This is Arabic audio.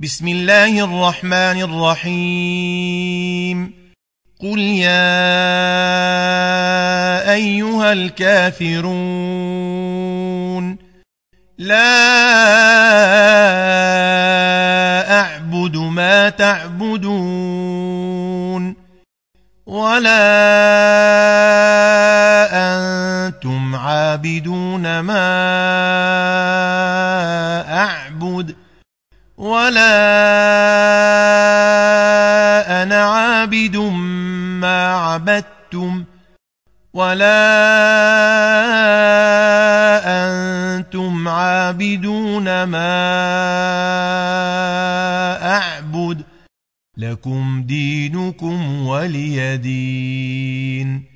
بسم الله الرحمن الرحيم قل يا أيها الكافرون لا أعبد ما تعبدون ولا أنتم عابدون ما أعبد ولا أنا عابد ما عبدتم ولا أنتم عابدون ما أعبد لكم دينكم ولي دين.